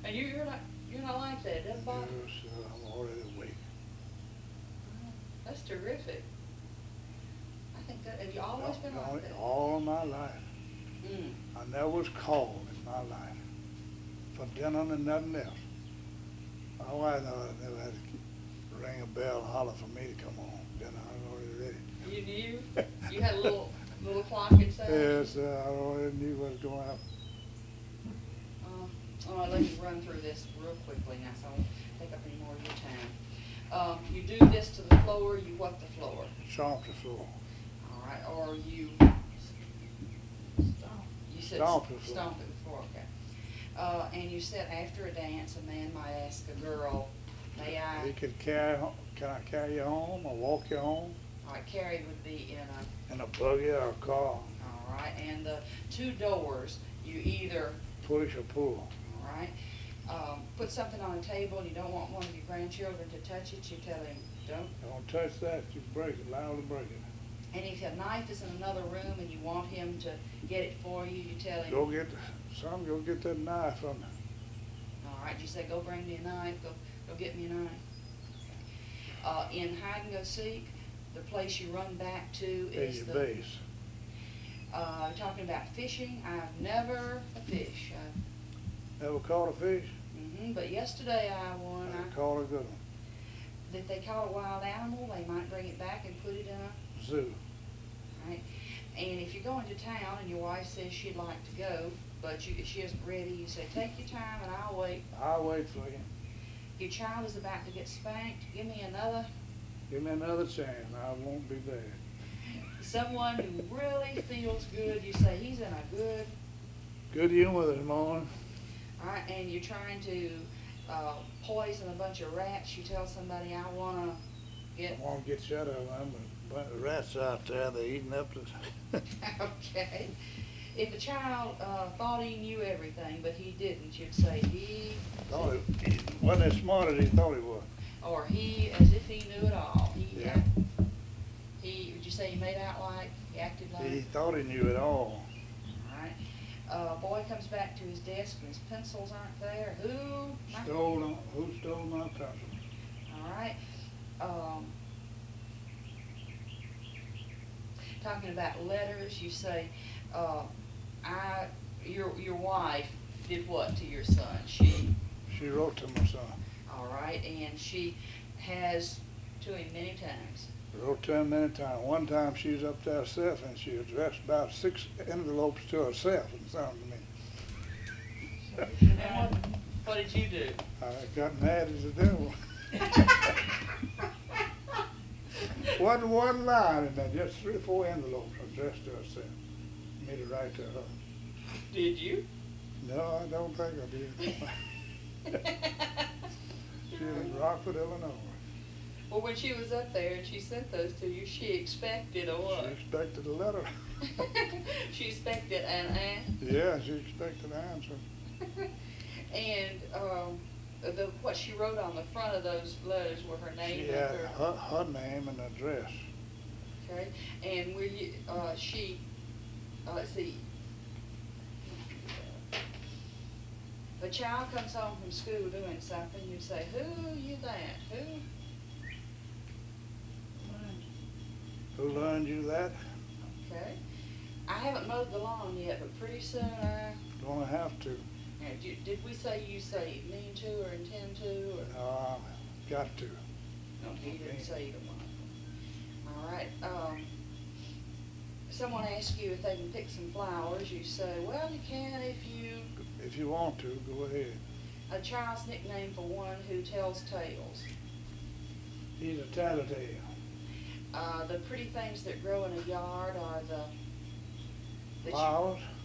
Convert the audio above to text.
And you're not like that. It doesn't bother you. Yes, I'm already awake. That's terrific. I think that, have you always been like that? All my life. Mm. I never was called in my life for dinner and nothing else. My wife never had to ring a bell and holler for me to come home. Dinner, I was already ready. You knew? You had a little clock inside? Yes, I already knew what was going to happen. Let me run through this real quickly now, so I won't take up any more of your time. You do this to the floor, you what the floor? Stomp the floor. All right, or you said Stomp the floor. Stomp the floor, okay. And you said after a dance, a man might ask a girl, may I? He could can I carry you home or walk you home? All right, carry would be in a buggy or a car. All right, and the two doors, you either push or pull. All right. Put something on a table and you don't want one of your grandchildren to touch it, you tell him, don't touch that, you break it, liable to break it. And if a knife is in another room and you want him to get it for you, you tell him, go get that knife from me. All right, you say, go bring me a knife, go get me a knife. In hide and go seek, the place you run back to is your the base. Talking about fishing, I've never fished. Never caught a fish? But yesterday I caught a good one. If they caught a wild animal, they might bring it back and put it in a zoo. Right? And if you're going to town and your wife says she'd like to go, but she isn't ready, you say, take your time and I'll wait. I'll wait for you. Your child is about to get spanked. Give me another chance. I won't be there. Someone who really feels good, you say, he's in a good humor this morning. All right, and you're trying to poison a bunch of rats. You tell somebody, I want to get shut of them. A bunch of rats out there, they're eating up the... Okay. If a child thought he knew everything, but he didn't, you'd say he wasn't as smart as he thought he was. Or he, as if he knew it all. Would you say he made out like, he acted like? He thought he knew it all. Boy comes back to his desk and his pencils aren't there. Who stole my pencils? All right. Talking about letters, you say, your wife did what to your son? She wrote to my son. All right, and she has to him many times. Wrote to him many times. One time she was up there herself and she addressed about 6 envelopes to herself and sent them to me. And what did you do? I got mad as the devil. Wasn't one line in there, just 3 or 4 envelopes addressed to herself. Me to write to her. Did you? No, I don't think I did. She was in Rockford, Illinois. Well, when she was up there and she sent those to you, she expected a what? She expected a letter. She expected an answer? Yeah, she expected an answer. And what she wrote on the front of those letters were her name and her name and address. Okay. And were you, let's see. The child comes home from school doing something, you say, who you that? Who learned you that? Okay. I haven't mowed the lawn yet, but pretty soon I... Gonna have to. Now, did we say you say mean to or intend to? Or? No, got to. No, he didn't say either one. All right. Someone asks you if they can pick some flowers. You say, well, you can if you... If you want to, go ahead. A child's nickname for one who tells tales. He's a tattletale. The pretty things that grow in a yard are the... Flowers?